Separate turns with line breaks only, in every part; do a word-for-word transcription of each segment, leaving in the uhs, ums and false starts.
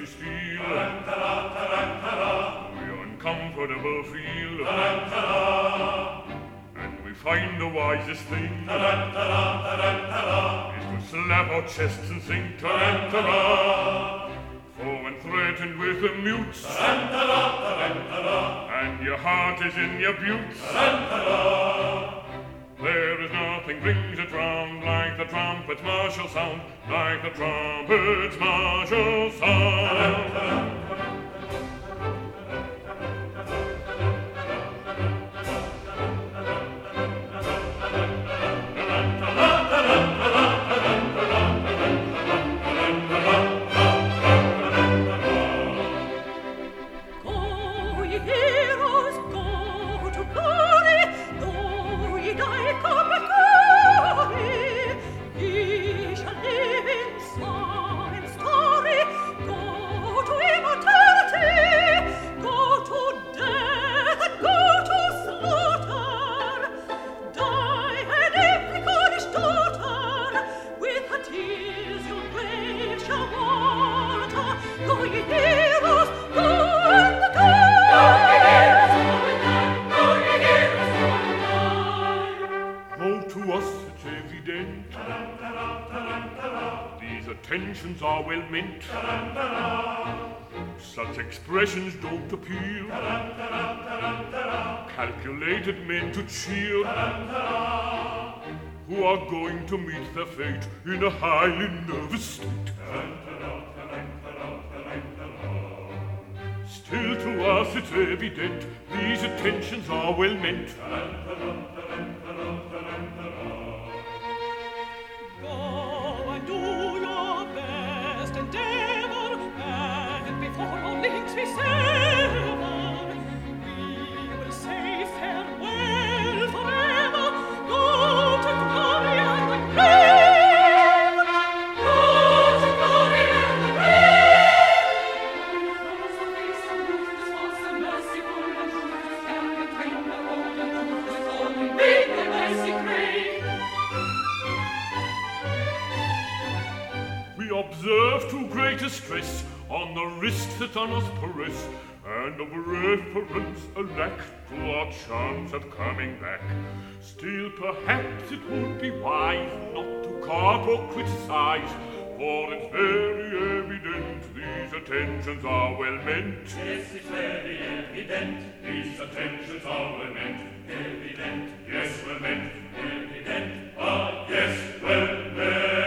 mercy steal. We uncomfortable feel. And we find the wisest thing is to slap our chests and sing tarantara. For when threatened with the mutes, and your heart is in your boots, there is nothing brings it round like the trumpet's martial sound, like the trumpet's martial sound. Attentions are well meant. Such expressions don't appeal. Calculated men to cheer, who are going to meet their fate in a highly nervous state. Still to us it's evident these attentions are well meant. Observe too great a stress on the wrist that on us press, and of reference a lack to our chance of coming back. Still, perhaps it would be wise not to carp or criticize, for it's very evident these attentions are well meant.
Yes, it's very evident these attentions are well meant. Evident, yes, well meant. Evident, ah, yes, well meant.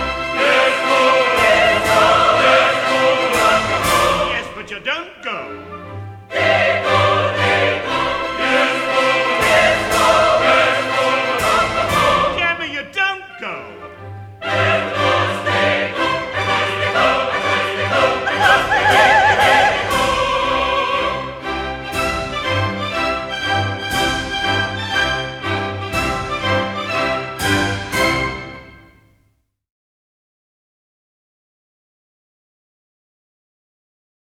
Yes, but you don't go.